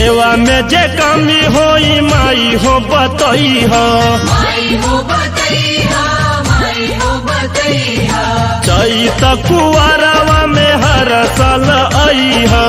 सेवा में जे कमी होई माई हो बतई हो चैत कुआरवा में हर साल आई हो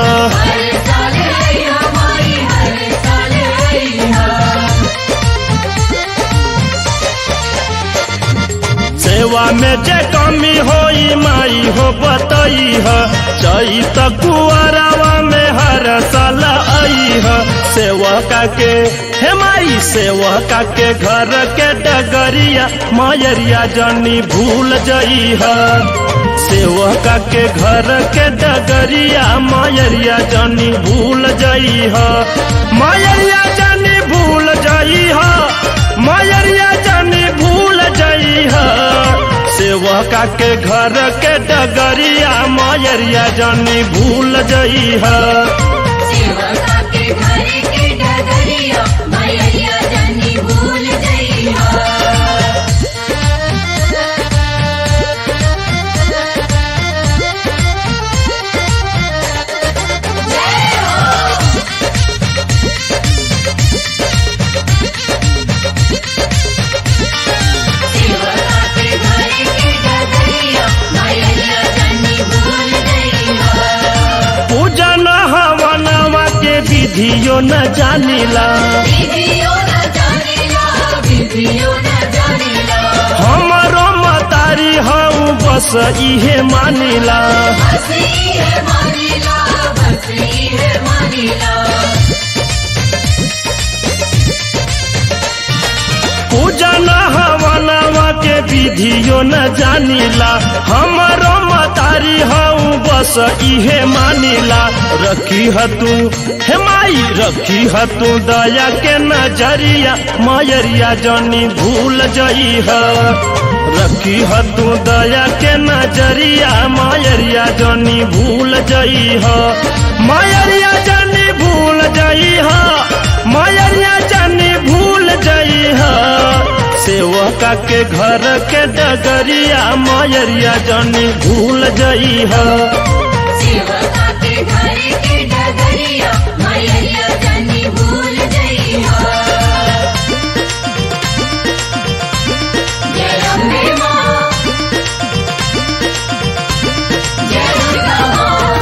सेवा में जे कमी होई माई हो बतई हो चैत कुआरवा में हर साल आई हो सेवका के हे माई सेवका के घर के डगरिया मायरिया जनी भूल जई हो सेवका के घर के डगरिया मायरिया जनी भूल जई हो मायरिया जनी भूल जई हो मायरिया जनी भूल जई हो सेवका के घर के डगरिया मायरिया जनी भूल जई हो सेवका के घर के डगरिया मायरिया जनी भूल जई हो विधियो न जानिला हमारो मतारी हूँ बस इहे मानिला पूजन हवनवा के विधियो न जानिला हमारो मतारी हूँ बस इहे मानिला रखी हतू हे माई रखी हतू दया के नजरिया मायरिया जनी भूल जई हो रखी हतू दया के नजरिया मायरिया जनी भूल जई हो मायरिया जनी भूल जई हो मायरिया जनी भूल जई हो सेवका के घर के डगरिया मायरिया जनी भूल जई हो सेवका के घर के डगरिया मायरिया जनी भूल जई हो जय अम्बे मां जय दुर्गा मां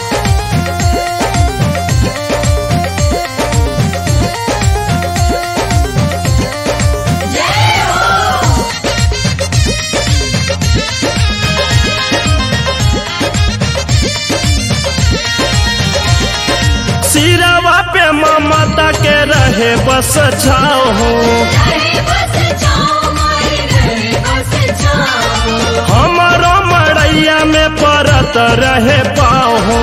जय हो सिरवा पे ममता के रहे बस छाओ हो हमारो मड़ैया में परत रहे पाओ हो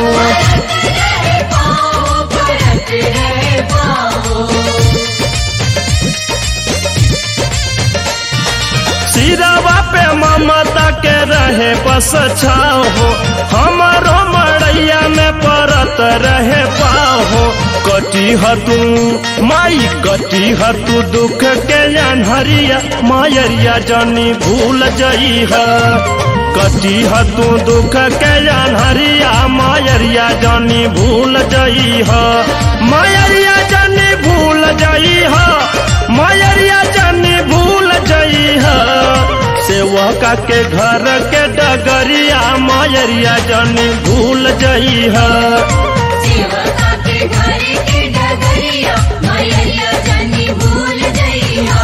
सिरवा पे ममता के रहे बस छाओ हो हमारो मड़ैया में परत रहे पाओ हो कटी हतू माई कटी हतू दुख के अनहरिया मायरिया जनी भूल जई हो कटी हतू दुख के अनहरिया मायरिया जनी भूल जई हो मायरिया जनी भूल जई हो मायरिया जनी भूल जई हो सेवका के घर के डगरिया मायरिया जनी भूल जई हो सेवका के घर के डगरिया मायरिया जनी भूल जई हो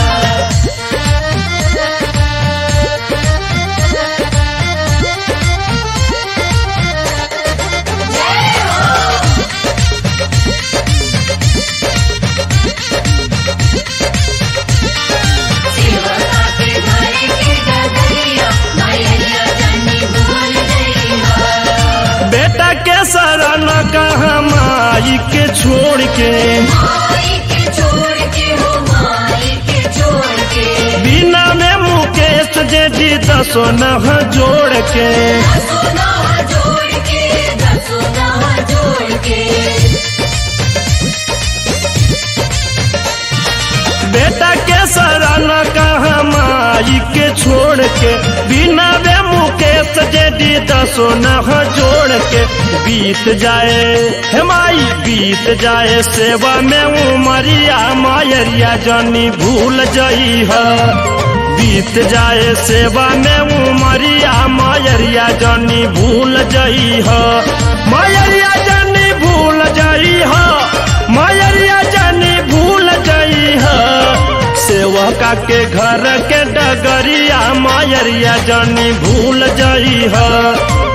सेवका के घर के डगरिया मायरिया जनी भूल जई हो बेटा के शरण कहाँ माई के छोड़ के माई के छोड़ के हो माई के छोड़ के बिना में मुकेश जे जी दसो नह जोड़ के दसों जोड़ के दसों जोड़ के बेटा के शरण कहाँ माई के छोड़ के, बिना वे मुकेश जेडी दसो न जोड़ के। बीत जाए हे माई बीत जाए सेवा में उमरिया, मायरिया जनी भूल जई है। बीत जाए सेवा में उमरिया, मायरिया जनी भूल जई है। मायरिया जनी भूल जई है, मायरिया जनी भूल जई है। सेवका के घर के डगरिया, मायरिया जनी भूल जई है।